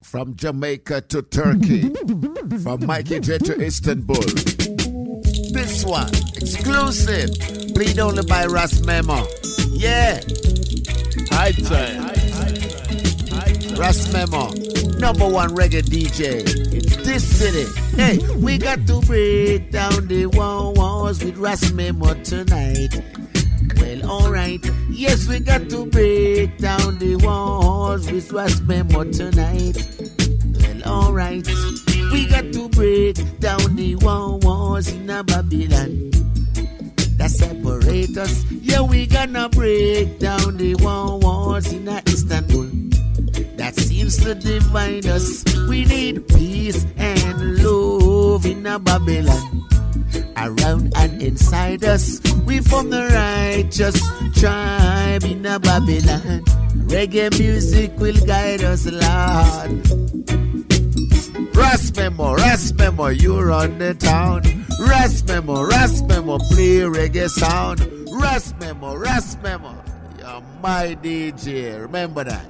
From Jamaica to Turkey. From Mikey J to Istanbul. This one, exclusive. Played only by Ras Memo. Yeah. High time. Ras Memo, #1 reggae DJ in this city. Hey, we got to break down the walls with Ras Memo tonight. Well, alright. Yes, we got to break down the walls with Ras Memo tonight. Well, alright. We got to break down the walls in a Babylon that separate us. Yeah, we gonna break down the walls in a Istanbul that seems to divide us. We need peace and love in a Babylon around and inside us. We from the righteous tribe in a Babylon. Reggae music will guide us, Lord. Ras Memo, you run the town. Ras Memo, play reggae sound. Ras Memo, you're my DJ. Remember that.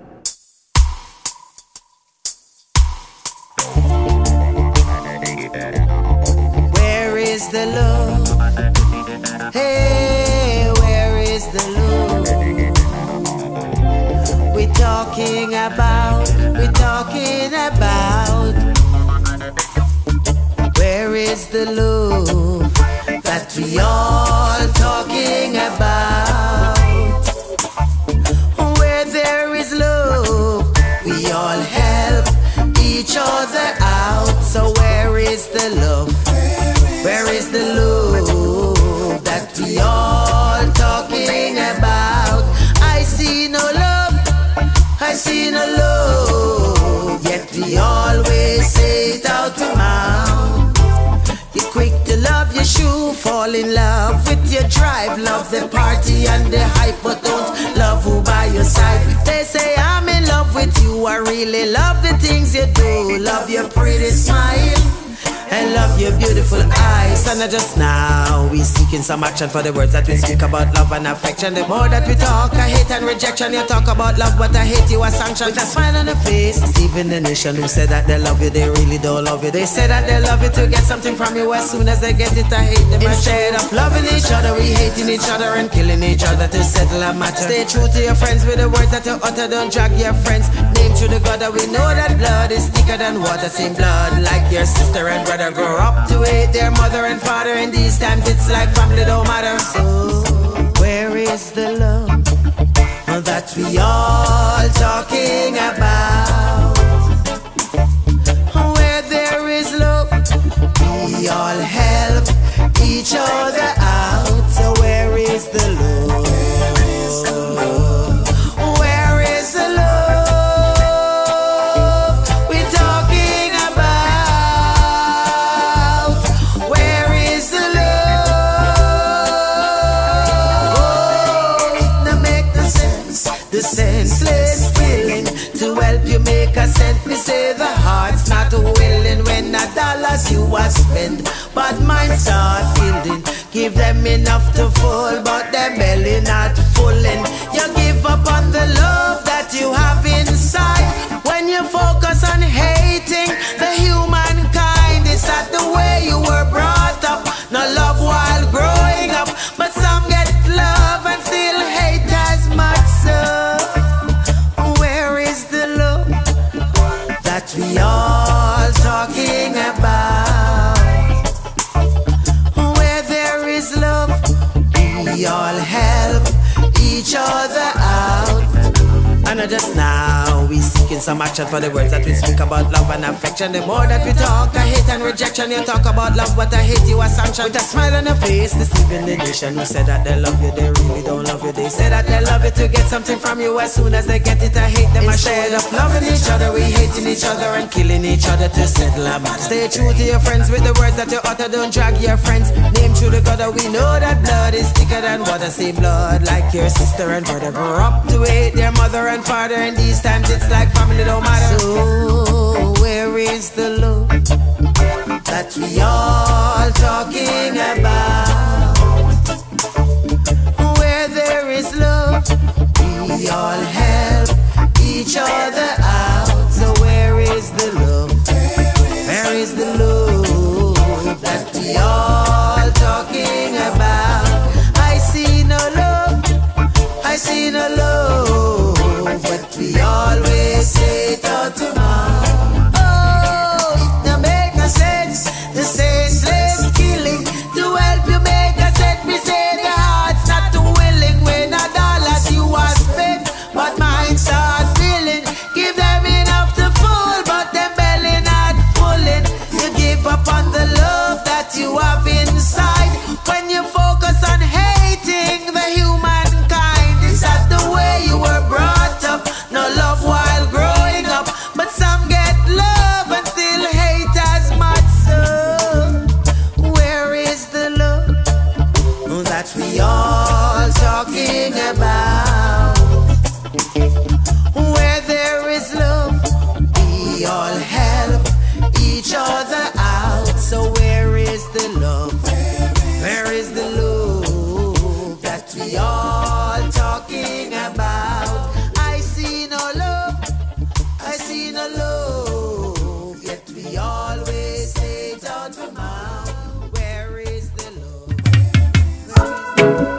Where is the love? Hey, where is the love? We're talking about. Where is the love that we all talking about? Where there is love, we all help each other out. So where is the love? Where is the love that we all talking about? I see no love, yet we always say it out the mouth. You're quick to love your shoe, fall in love with your drive, love the party and the hype, but don't love who by your side. They say I'm in love with you, I really love the things you do, love your pretty smile and love your beautiful eyes. And just now we seeking some action for the words that we speak about love and affection. The more that we talk, I hate and rejection. You talk about love, but I hate you a sanction. With a smile on the face, even the nation who said that they love you, they really don't love you. They say that they love you to get something from you. As soon as they get it, I hate them. Instead of loving each other, we hating each other and killing each other to settle a matter. Stay true to your friends with the words that you utter. Don't drag your friends name to the God that we know that blood is thicker than water. Same blood like your sister and brother. Grow up to hate their mother and father. In these times it's like family don't matter. So where is the love that we all talking about? Where there is love, we all help each other out. So where is the love? Where is the love? The senseless killing to help you make a cent. Me say the heart's not willing when a dollars you a spend, but mine start building. Give them enough to full, but their belly not fulling. You give up on the love that you have inside when you focus on hating the humankind. Is that the way you were brought up? No love while growing up, but some get love and still hate as much. So we all talking about? Where there is love, we all help each other out. And just now we seeking some action for the words that we speak about love and affection. The more that we talk, I hate and rejection. You talk about love, but I hate you a sanction. With a smile on your face, deceiving the nation who said that they love you, they really don't love you. They say that they love you to get something from you. As soon as they get it, I hate them. Instead of loving each other, we hating each other and killing each other to settle a matter. Stay true to your friends with the words that you utter. Don't drag your friends name through the God that we know that blood is thicker than water. Say blood like your sister and brother. Grow up to hate their mother and father. In these times it's like family don't matter. So where is the love that we all talking about? Where there is love, we all help each other out. So where is the we all talking about. I see no love, I see no love, but we always say it out to mouth. Oh, it don't make no sense, the senseless killing. To help you make a set, me say the heart's not too willing. When a dollars you are spent, but mine start feeling. Give them enough to fool, but them belly not fooling. You give up on the love that you have inside. When you focus on hating the humankind, is that the way you were brought up? No love while growing up, but some get love and still hate as much. So where is the love that we all talking about? Where there is love, we all help each other out. So where is the love? Where is the love that we all talking about? I see no love, I see no love, yet we always say it out of mouth. Where is the love?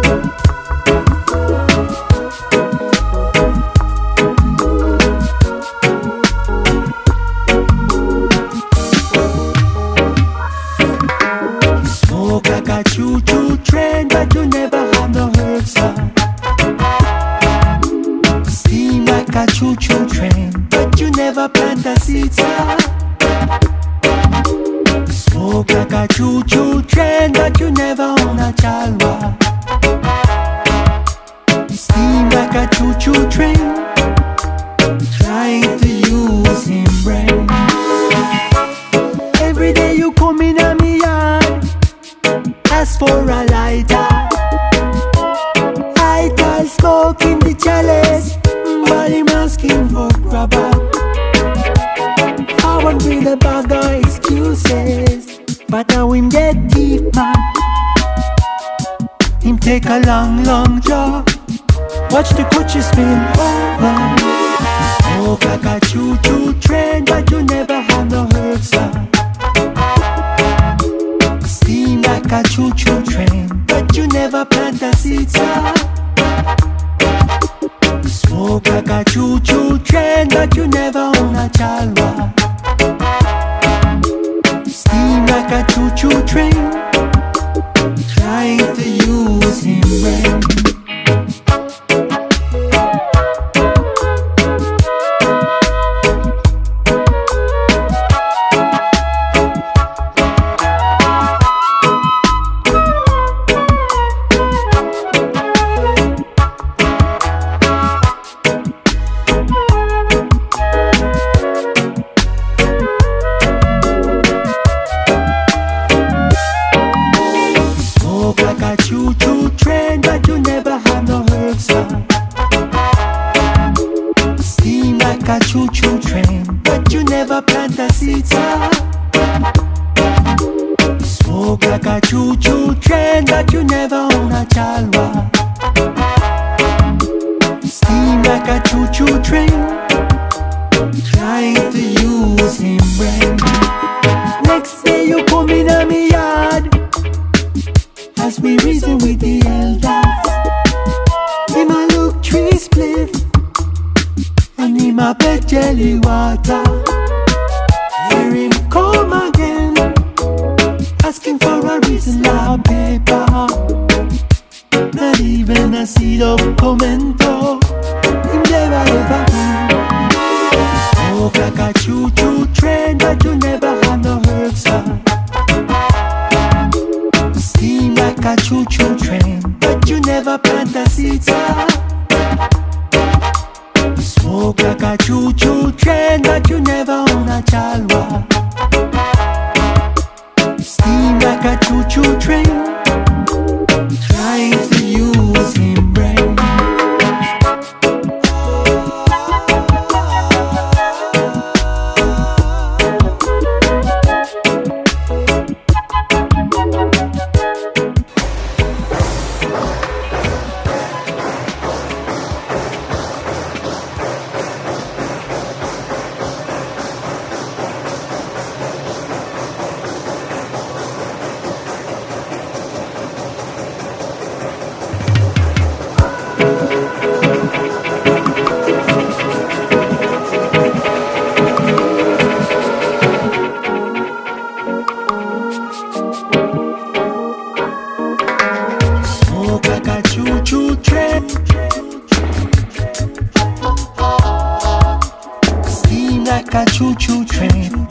Smoke like a choo-choo train, but you never have no hurts. Steam like a choo-choo train, but you never plant a seed. Smoke like a choo-choo train, but you never own a chalwa. Steam like a choo-choo train, trying to use him brain. Every day you come in a me yard, ask for a lighter. Lighter smoke in the chalice, but him asking for grabber. I want with a bag of excuses, but now him get deep man. Him take a long, long jaw, watch the coaches spin over. Smoke like a choo-choo train, but you never have no hurts. Steam like a choo-choo train, but you never plant a seed. Smoke like a choo-choo train, but you never own a chalwa. Steam like a choo-choo train, trying to use him brain. Choo-choo train, but you never have no hurts. Steam like a choo-choo train, but you never plant a seed. Smoke like a choo-choo train, but you never own a chalwa. Steam like a choo-choo train, trying to use him brain. Next day you come in a me yard, as we reason with the elders. Him a look tree split, and him a beg jelly water. Hear him come again, asking for a reason of paper. Not even a seed of pimento, him never ever been. Smoke like a choo-choo train, but you never have no hurts. Steam like a choo-choo train, but you never plant a seed. Smoke like a choo-choo train, but you never own a chalwa. Steam like a choo-choo train, trying to use him brain. a choo-choo train.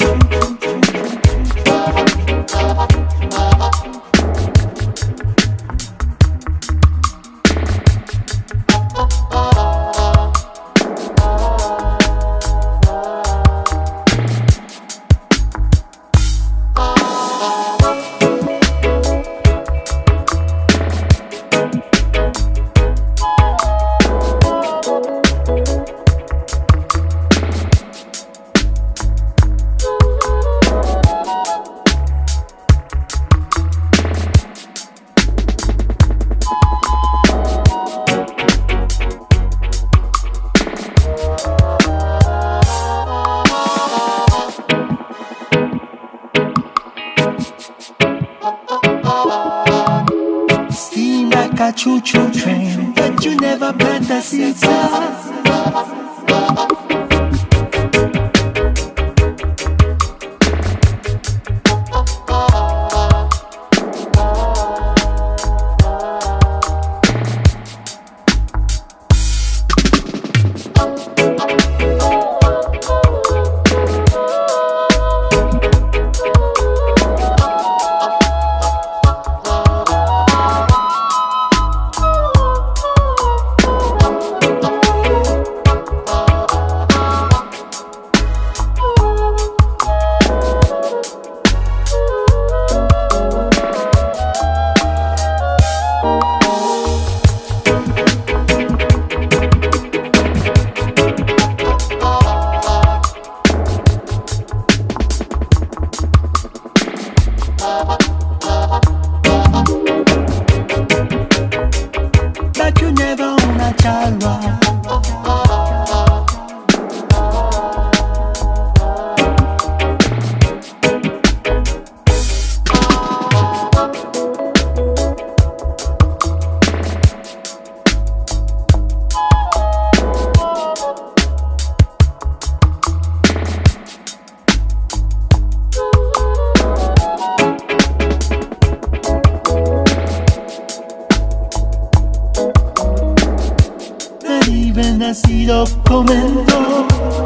A choo-choo train, but you never plant the seeds. But you never own a chalwa. Nacido comentó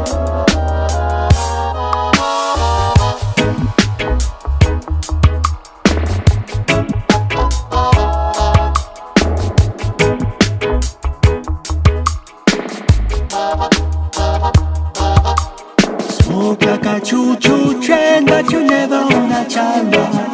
smoke like a choo-choo train, but you never own a chalwa.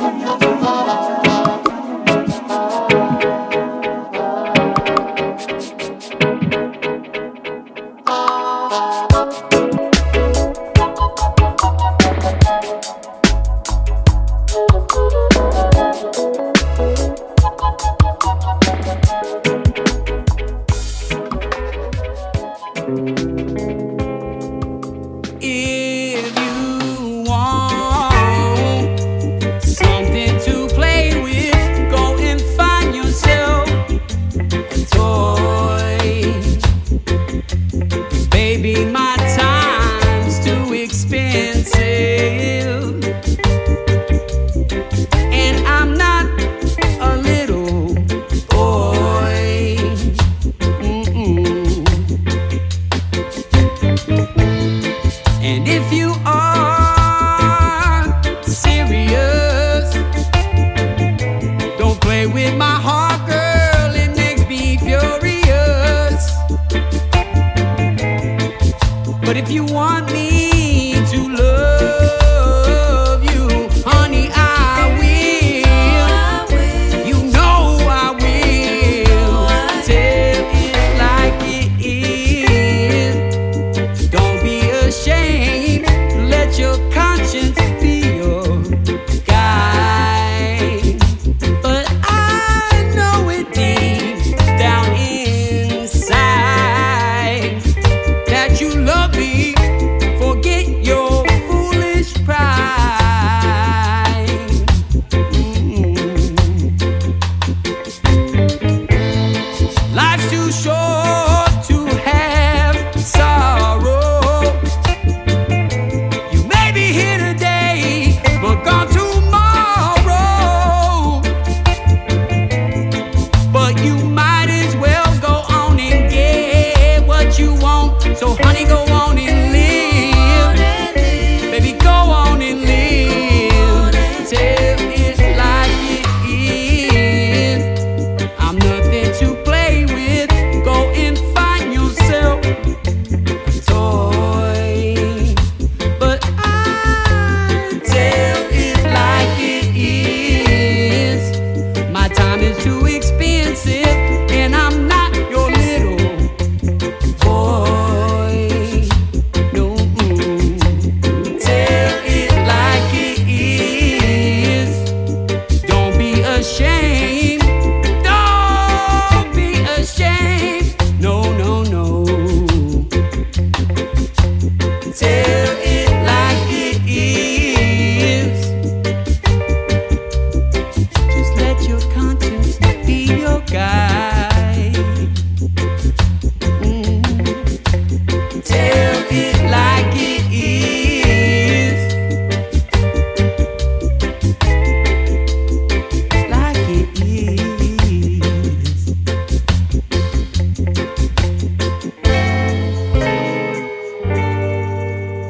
If you want something to play with, go and find yourself a toy. Baby, my time's too expensive, and I'm not a little boy. And if you are serious, don't play with my heart, girl, it makes me furious. But if you want me to love you, honey, I will. You know I will. Tell it like it is. Don't be ashamed. Let your conscience be your guide. But I know it deep down inside that you love me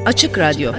Açık Radyo.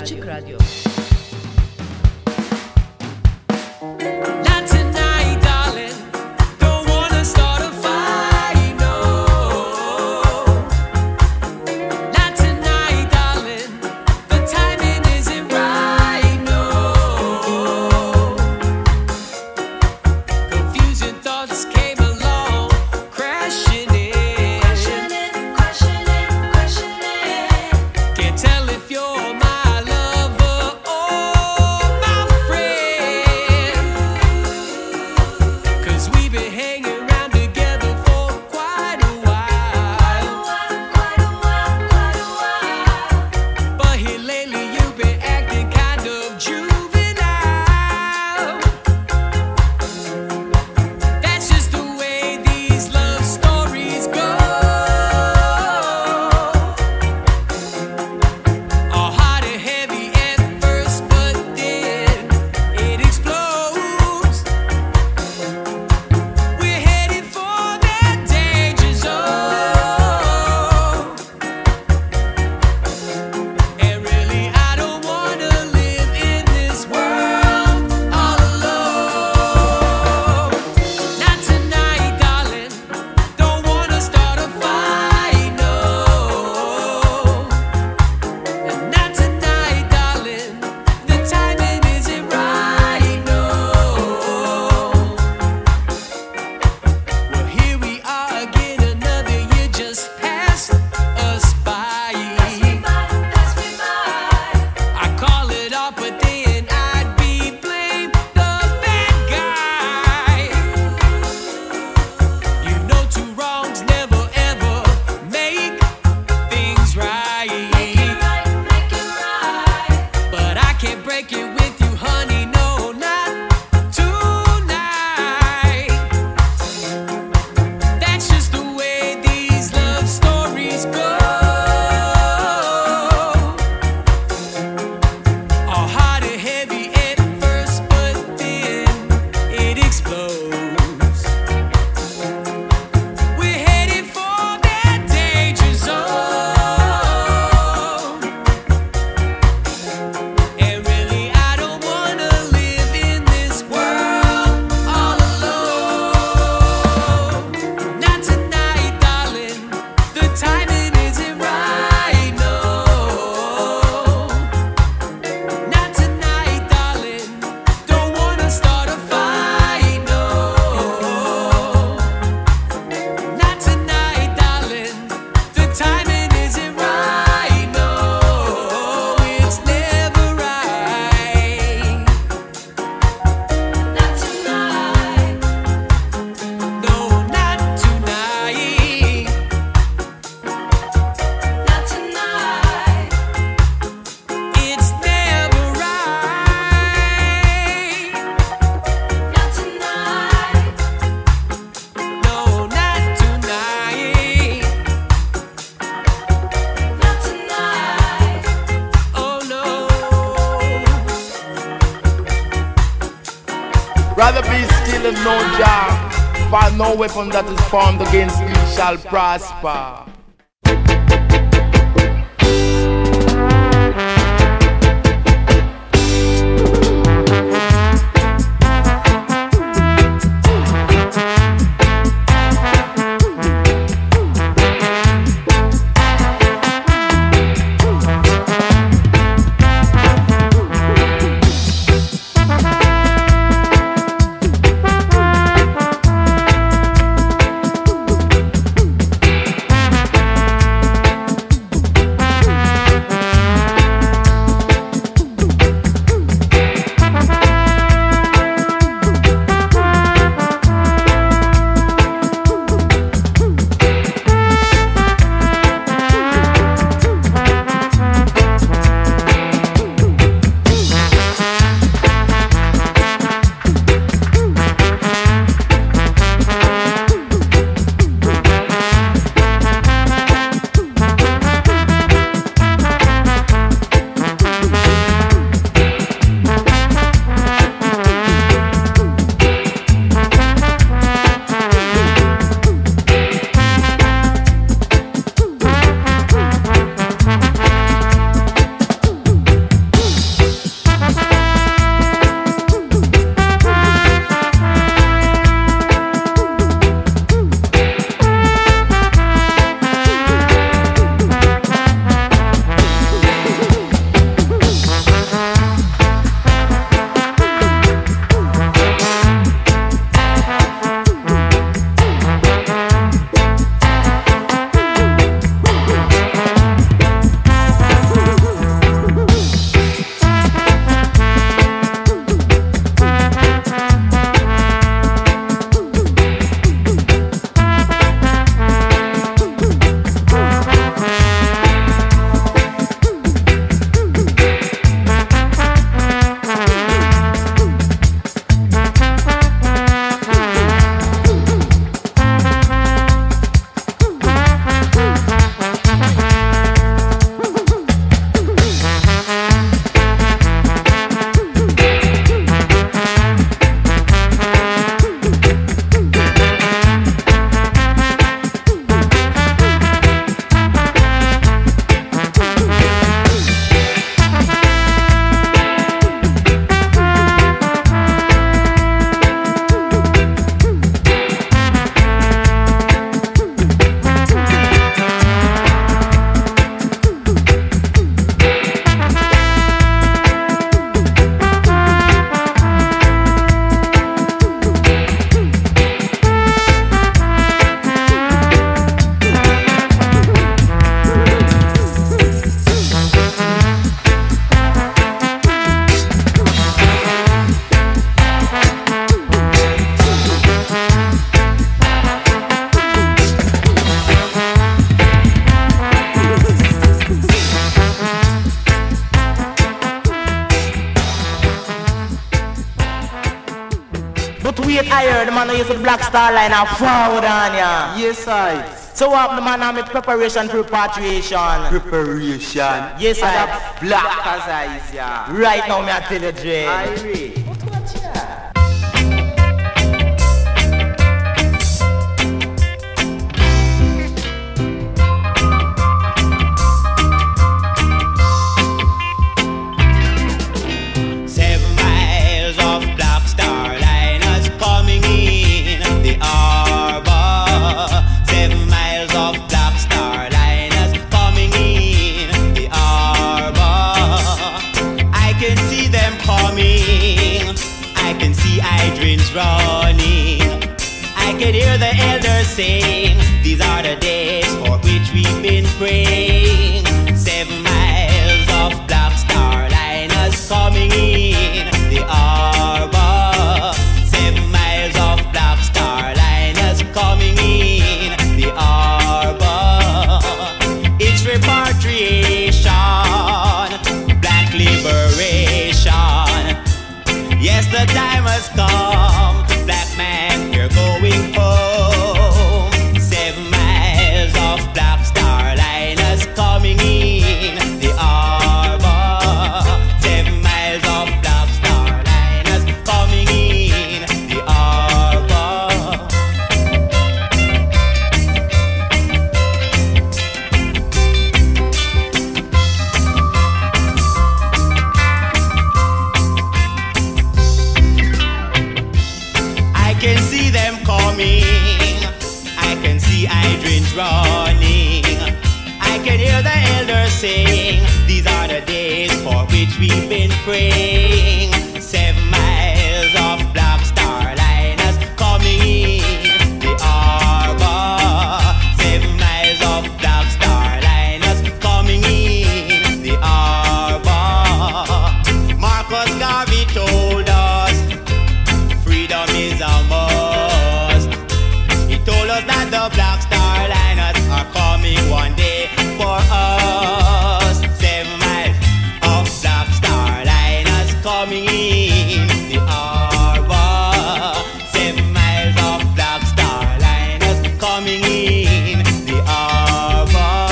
Rather be still and no jar, for no weapon that is formed against me shall prosper. Wait, I heard the man who used the Black Star Line and forward on ya. Yes, I. So what the man on me preparation for repatriation? Preparation. Yes, I. Black as eyes, yeah. Right now, me I tell you, Dre. I read. What ya? Running, I can hear the elders saying, these are the days for which we've been praying. 7 miles of Black Star Liners coming in the harbor. 7 miles of Black Star Liners coming in the harbor. It's repatriation, black liberation. Yes, the time has come, black man, you're going home. 7 miles of Black Star Liners coming in the harbor. 7 miles of Black Star Liners coming in the harbor. I can see them coming, I can see hydrants running, I can hear the elders saying, these are the days for which we've been praying. 7 miles of Black Star Liners coming in the harbor. 7 miles of Black Star Liners coming in the harbor. Marcus Garvey told us freedom is a must. He told us that the Black Star Liners are coming one day for us. 7 miles of Black Star Liners coming in the harbor. 7 miles of Black Star Liners coming in the harbor.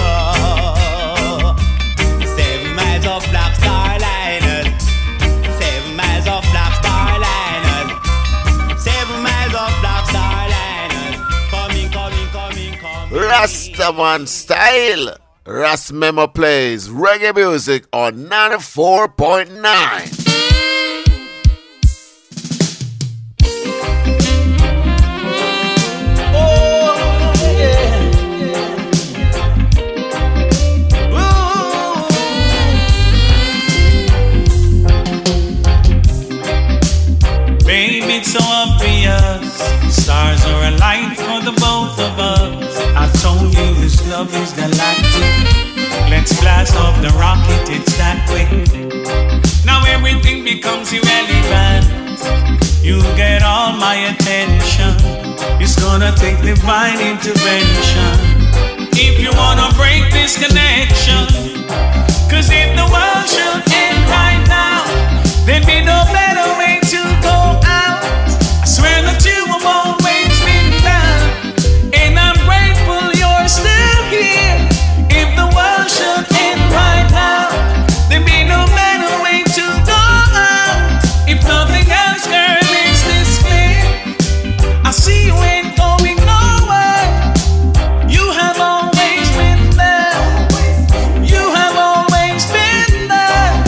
7 miles of Black Star Liners. 7 miles of Black Star Liners. 7 miles of Black Star Liners. Coming, coming, coming, coming. Rastaman style. Ras Memo plays reggae music on 94.9. Baby, it's so obvious. Stars are aligned for the both of us. I told you this love is galactic. Let's blast off the rocket, it's that quick. Now everything becomes irrelevant. You get all my attention. It's gonna take divine intervention if you wanna break this connection. Cause if the world should end right now, there'd be no better way to go out. I swear that you have always been there, and I'm grateful you're still here. If the world should end right now, there'd be no better way to go out. If nothing else, girl, is this clear? I see you ain't going nowhere. You have always been there. You have always been there.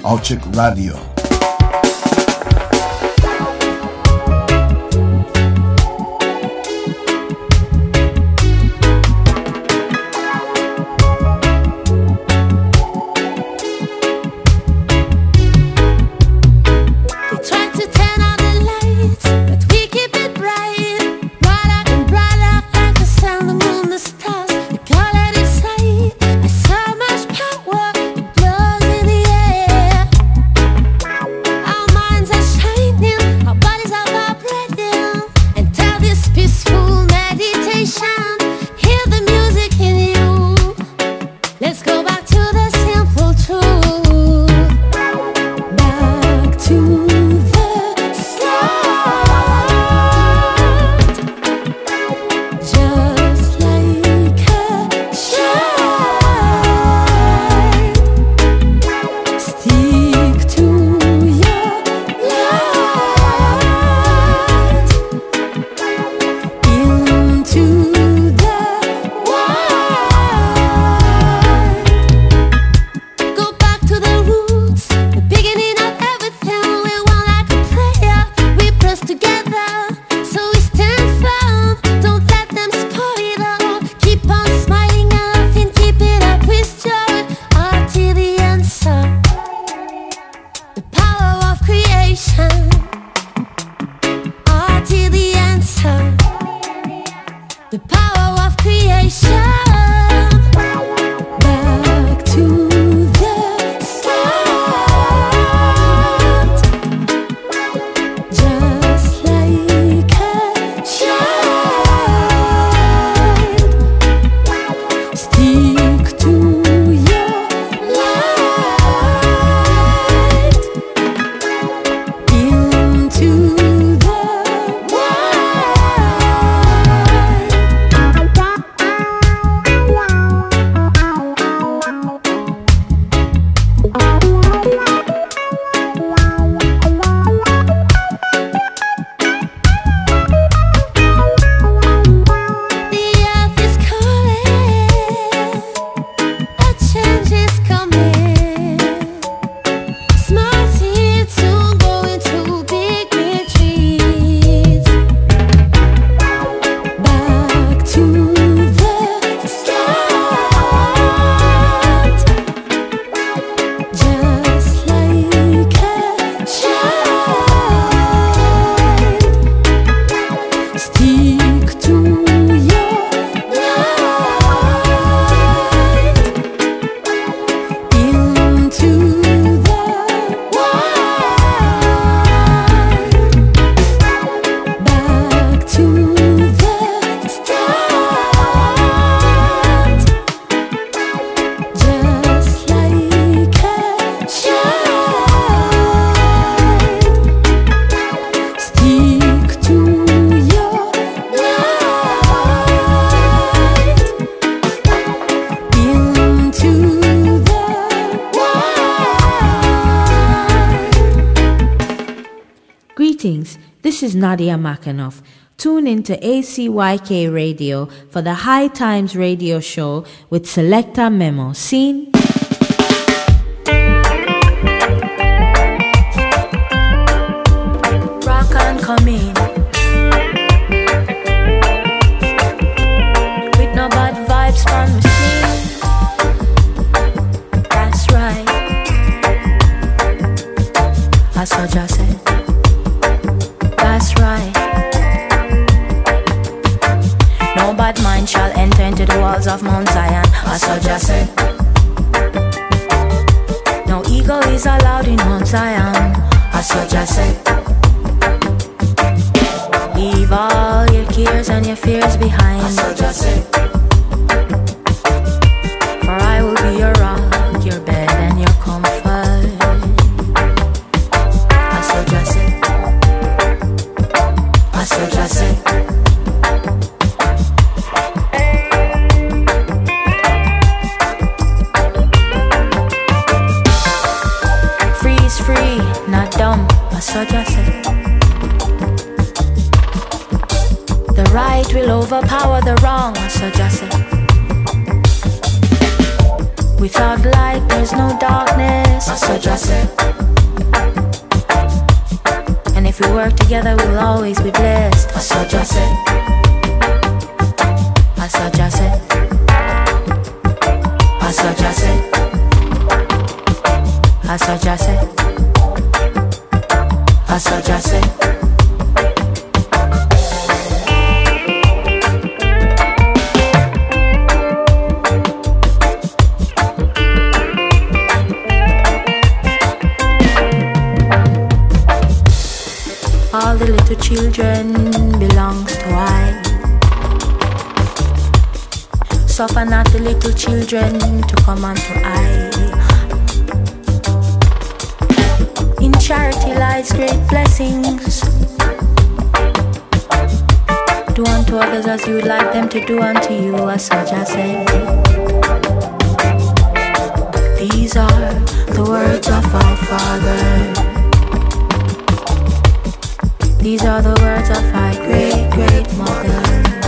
Alchik Radio. This is Nadia Makhanoff. Tune into ACYK Radio for the High Times Radio Show with Selecta Memo. Scene. Rock on, come in. With no bad vibes from the scene. That's right. I saw just said. That's right. No bad mind shall enter into the walls of Mount Zion. I saw just said. No ego is allowed in Mount Zion. I saw just said. Leave all your cares and your fears behind. I saw just said. For I will be your rock, your bed and your comfort. I saw just said. I saw just said. Not dumb, I saw just said. The right will overpower the wrong, I saw just said. Without light, there's no darkness. That's what I said. And if we work together, we'll always be blessed. That's what I said. That's what I said. That's what I said. That's what I said. That's what I said. All the little children belongs to I. Suffer not the little children to come unto I. In charity lies great blessings. Do unto others as you would like them to do unto you, as such I say. These are the words of our Father. These are the words of my great, great mother.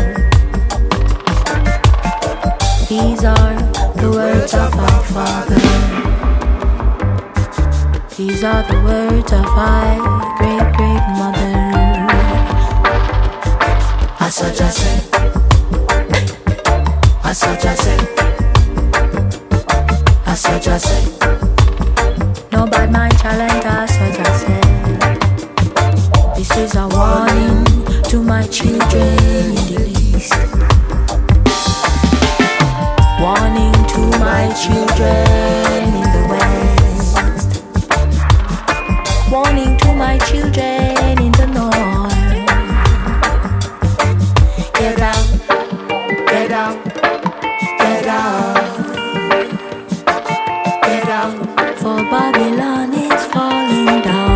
These are the words of our Father. These are the words of my great, great mother. That's what I said. That's what I said. That's what I said. No bad mind shall enter, that's what I said. This is a warning to my children in the east. Warning to my children in the west. Warning to my children in the north. Get out, get out, get out, get out, for Babylon is falling down.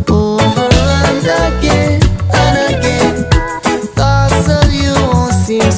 Seems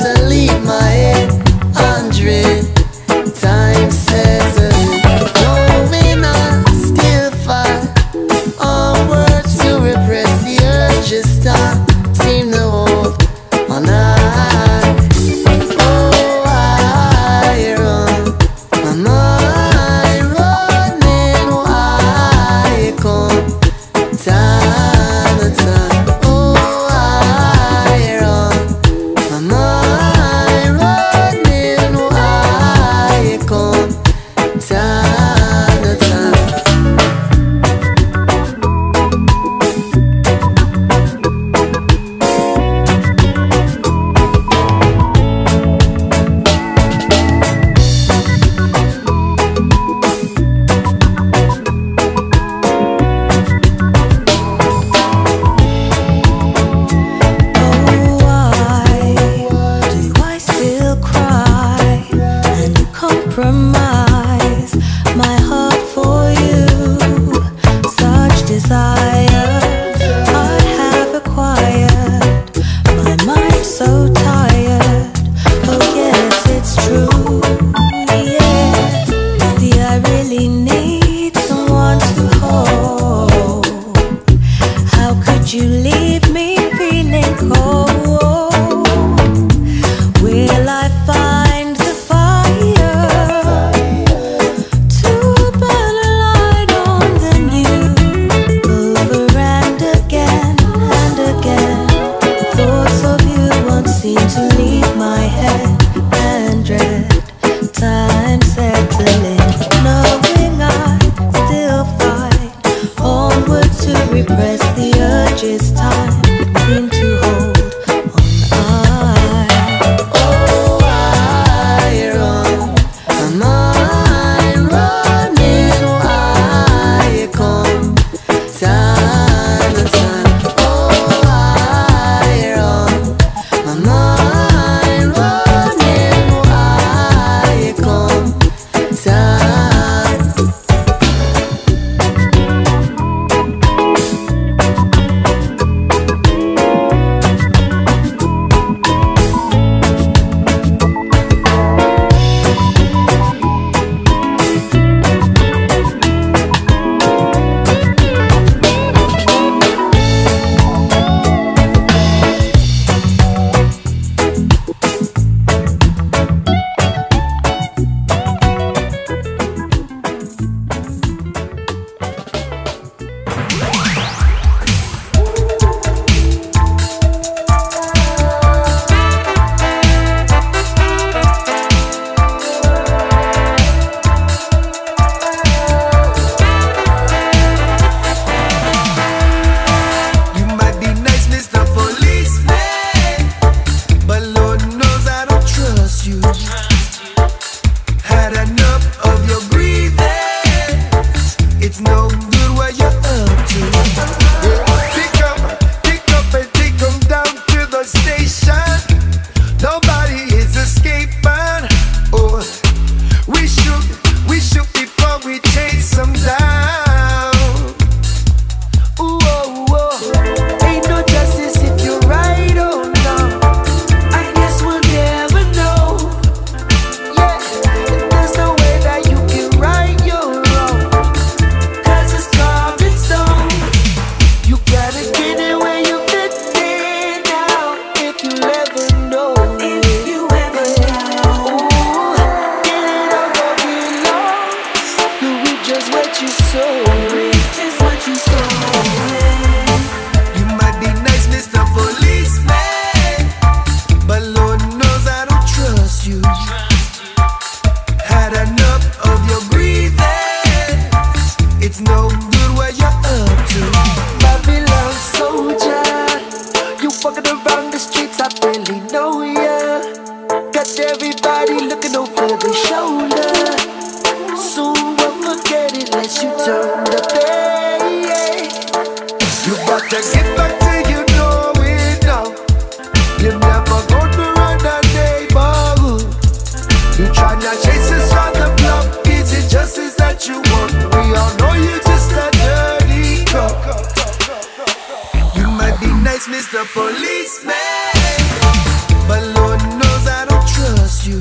Walking around the streets, I barely know ya. Got everybody looking over their shoulder. Soon we'll forget it unless you turn the page. You got to get back till you know it now. You're never gonna run a neighborhood. You tryna chase us on the block. Is it justice that you want? We all know you just a dirty cop. You might be nice, Mr. Policeman, but Lord knows I don't trust you.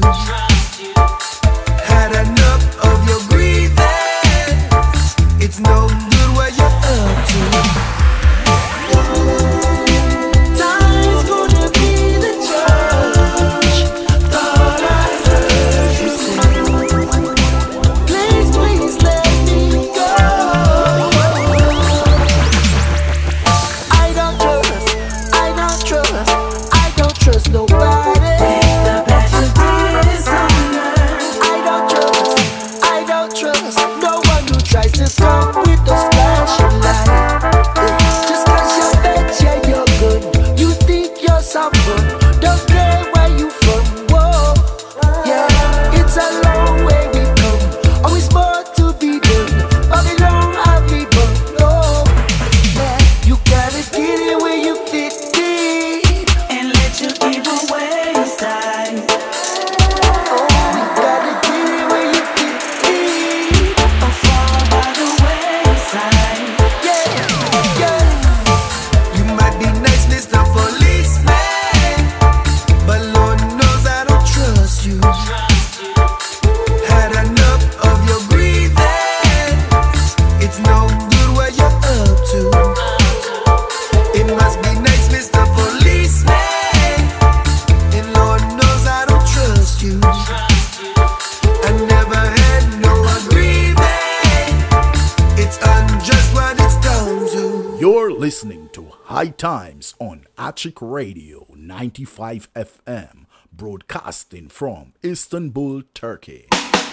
Had enough of your grievance. It's no good what you're up to. Time's gonna be the judge. Thought I heard you say, please, please let me go. I don't trust nobody. The passion is I don't trust no one who tries to come with those flashing lights. Just cause you bet you're good, you think you're someone, don't care where you from. Whoa, yeah, it's a long way we come. Always more to be done. Babylon have me but no. Yeah, you gotta get it where you fit in and let your evil ways die. Oh, you gotta get it where you fit in or fall by the wayside. Yeah, yeah. You might be nice, Mr. Policeman, but Lord knows I don't trust you. Had enough of your grievance. It's no good what you're up to. It must be nice, Mr. Policeman, and Lord knows I don't trust you. I never had no agreement. It's unjust what it's down to. You're listening to High Times on Achik Radio 95 FM, broadcasting from Istanbul, Turkey.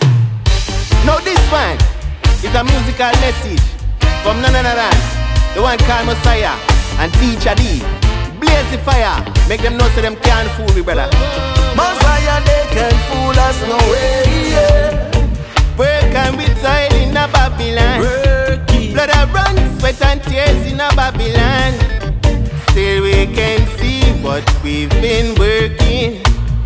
Now this one is a musical message from none other than the one called Messiah and Teacher D. Blaze the fire, make them know so them can't fool me, brother. Messiah, they can't fool us no way, yeah. Work and we toil in a Babylon. Blood that runs, sweat and tears in a Babylon. Still we can see what we've been working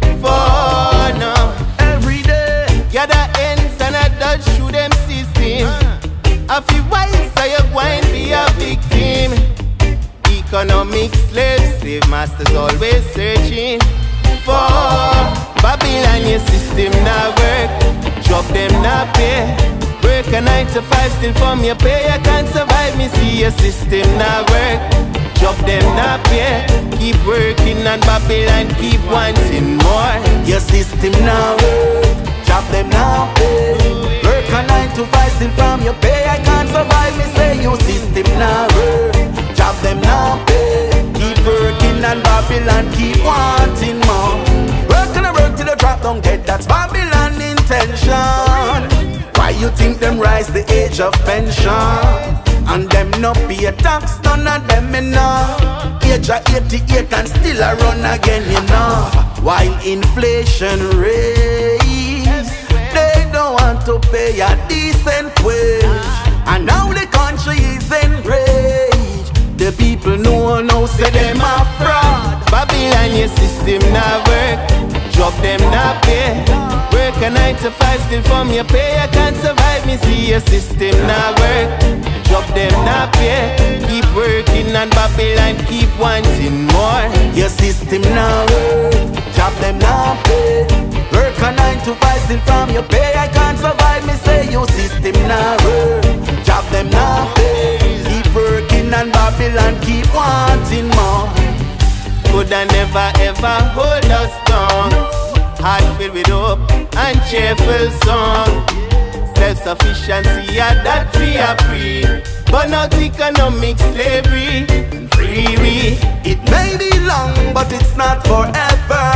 for now. Every day, gather ends and a dodge through them system. I feel wise, so you wine be a victim. Economic slaves, slave masters always searching for Babylon. Your system not work, job them not pay. Work a 9 to 5 still from your pay. You can't survive, me see your system not work, job them not pay. Keep working and Babylon keep wanting more. Your system now work, job them now pay. Work a 9 to 5 still from your pay. I can't survive, me say your system now work, job them now pay. Keep working and Babylon keep wanting more. Work and work till the drop don't get, that's Babylon intention. Why you think them rise the age of pension? And them no pay tax, none of them enough. Age of 88 and still a run again, you know. While inflation raise, they don't want to pay a decent wage. And now the country is enraged. The people know say them a fraud. Babylon, your system not work, job them not pay. Work a 9 to 5 still from your pay. I can't survive, me see your system not work, job them not pay. Keep working and Babylon keep wanting more. Your system now work, job them not pay. Work a 9 to 5 still from your pay. I can't survive, me say your system now work, job them not pay. Keep working and Babylon keep wanting more. Coulda never ever hold us down. Heart filled with hope and cheerful song. Self-sufficiency, yeah, that we are free. But not economic slavery, free we. It may be long, but it's not forever.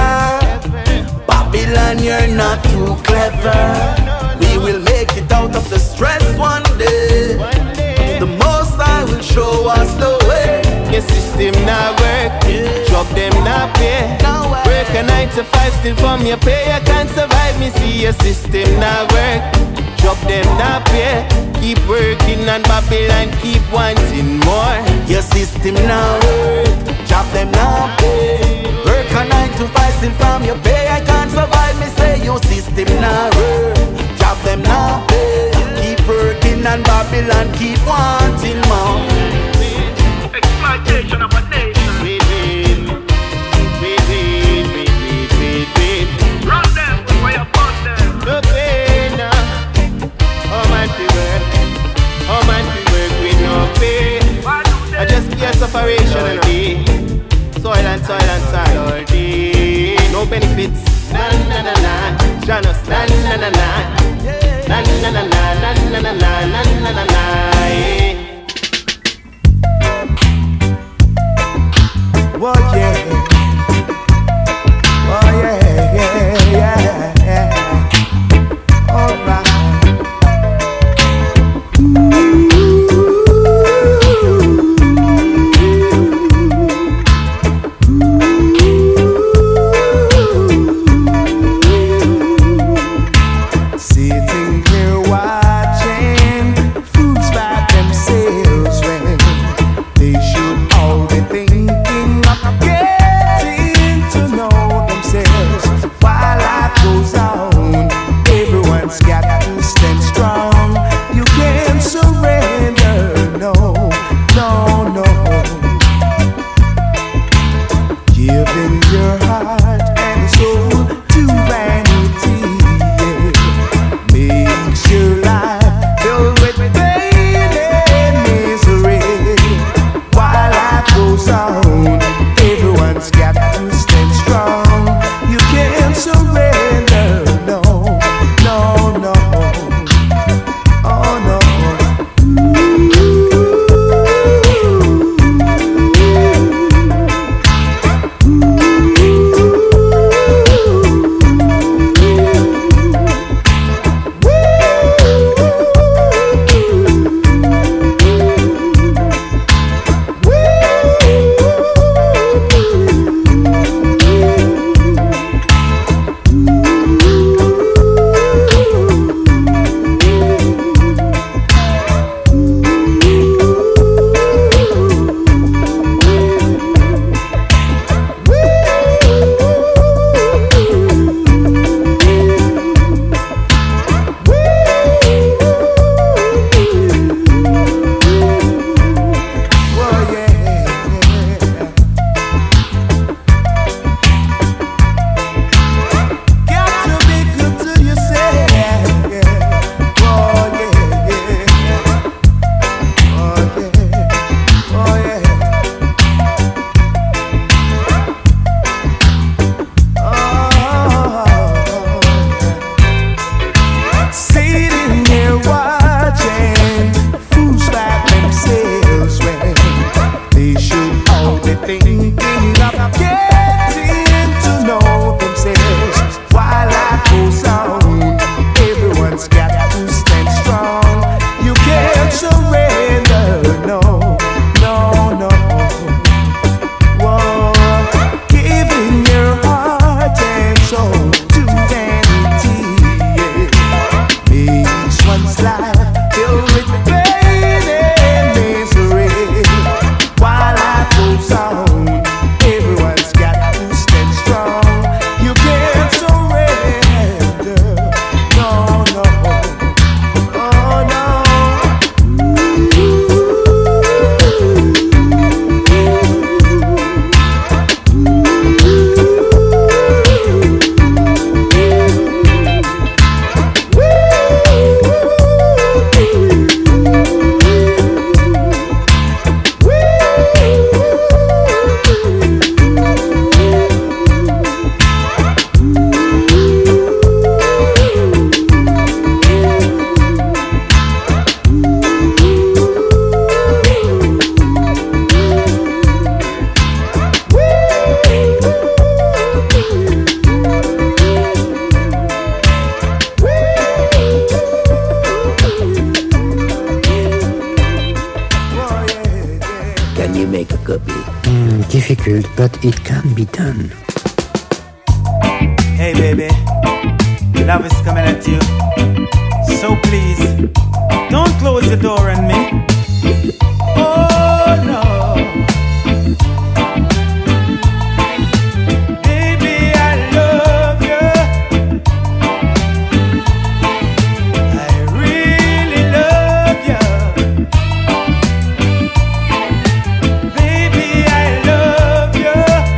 Babylon, you're not too clever. We will make it out of the stress one day. The Most High will show us the way. Your your system not work. Job them not pay. Work a 9 to 5 still from your pay. You can't survive, me see your system not work. Job them not pay. Keep working on Babylon, keep wanting more. Your system now work. Job them now pay. Work a 9 to 5 still from your pay. I can't survive, me say your system now work. Job them now pay. Keep working on Babylon, keep wanting more. Exploitation of a nation. Run them before you burn them. No pain now. Oh man, to work. Oh man, to work with no pay. I just get separation all day. Soil and soil all day. No benefits. Na na na na. Janus na na na na. Na na na na na na na na na na na. Oh yeah. Oh yeah, yeah, yeah, yeah. All right. Sitting here watching fools by themselves when they should all be thinking of getting to know themselves. While life goes on, everyone's got to stand strong. You can't surrender, no, no, no. Giving your heart and soul to vanity, yeah, makes your life filled with pain and misery. While life goes on, everyone's got to stand strong. You can't surrender, no, no, no. Oh no. Sitting here watching fools by themselves when they should all be thinking of getting to know themselves. While life goes on, everyone's got to stand strong. You can't surrender, no, no, no. Whoa. Giving your heart and soul to vanity, yeah, makes one's life filled with pain and misery. While life goes on, everyone's got difficult, but it can be done. Hey baby, love is coming at you. So please, don't close the door on me. Oh no. Baby, I love you. I really love you. Baby, I love you.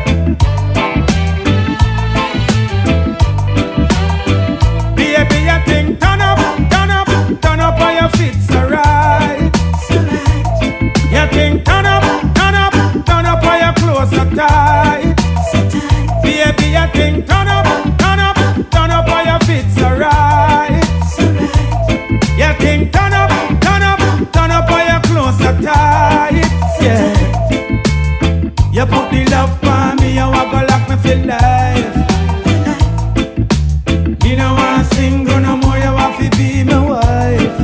Baby, I think turn up on your feet, so right. You think turn up on your clothes, so tight. Baby, you think turn up on your feet, so right. You think turn up on your clothes, so tight. Yeah. You put the love on me, you walk go like me feel life. You don't want to sing no more, you have to be my wife.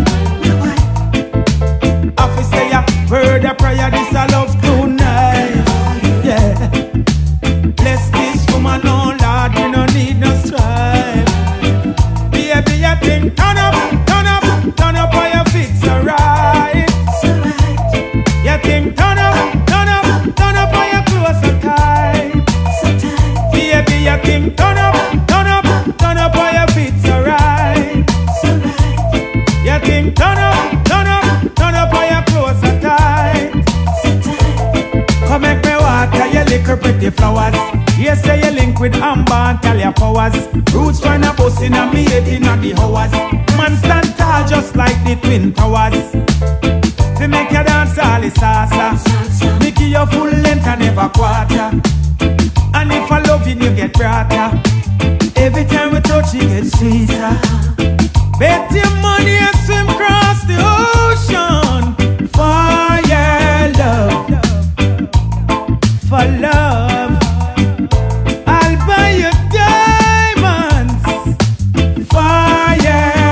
I fi say a word of prayer, this I love tonight. Yeah. Bless this woman, oh Lord, we no need no strife. Baby, you think turn up on your feet, so right. You think turn up on your clothes, so tight. Baby, you think turn up on your feet, so right. You think turn up on your clothes, so tight. Come make me water your little pretty flowers. Yes, say you link with Amber and tell your powers. Roots trying to bust in a me head in a the hours. Man stand tall just like the Twin Towers. To make you dance all the salsa. Make you full length and never quarter. And if I love you, you get brighter. Every time we touch, you get sweeter. Bet your money and swim across the ocean for your love. For love, I'll buy you diamonds for your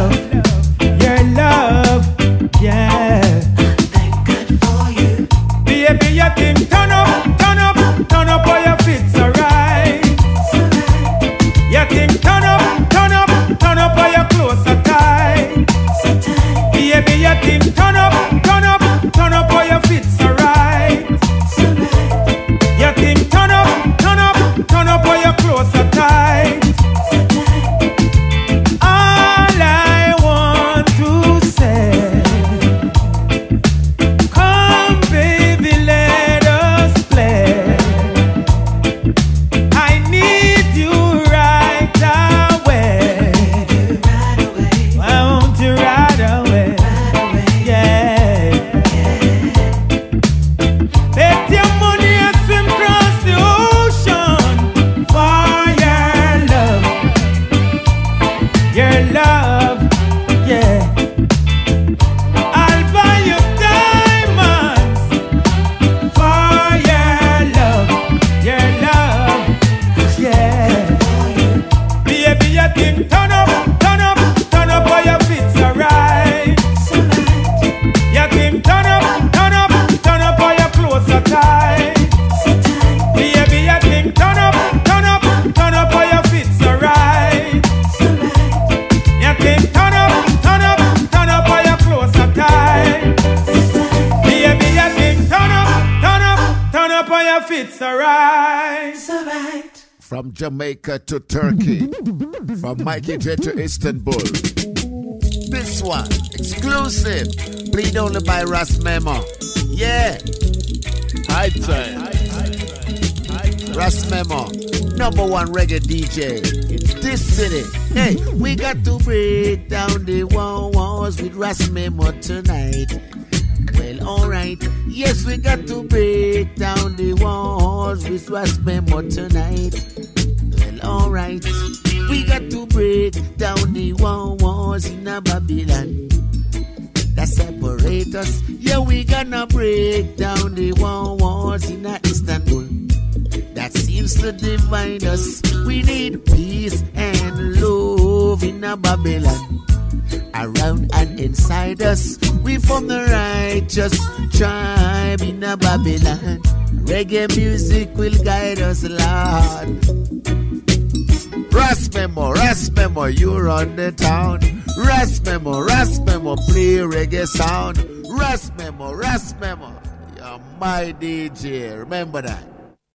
love, yeah. Thank God for you. Baby, you think turn up on your feet, so right. You think turn up on your clothes, so tight. Baby, you think turn up on your feet, so right. You think turn up on your clothes, so tight. All I want to say, come baby, let us play. I need you right away. I want you right away. Yeah. Bet your money and swim across the ocean for your love, yeah. I'll buy you diamonds for your love, yeah. Baby, you think turn up on your feet, so right. You think turn up on your clothes, so tight. Baby, you think turn up on your feet, so right. You think turn up on your clothes, so tight. Baby, you think turn up on your feet, so right. From Jamaica to Turkey, from Mikey J to Istanbul. This one, exclusive, played only by Ras Memo. Yeah. High time. Ras Memo, #1 reggae DJ in this city. Hey, we got to break down the walls with Ras Memo tonight. Well, alright. Yes, we got to break down the walls with Ras Memo tonight. Well, alright. We got to break down the walls in a Babylon that separate us. Yeah, we gonna break down the walls in a Istanbul that seems to divide us. We need peace and love in a Babylon around and inside us. We from the righteous tribe in a Babylon. Reggae music will guide us, Lord. Ras Memo, you run the town. Ras Memo, play reggae sound. Ras Memo, you're my DJ. Remember that.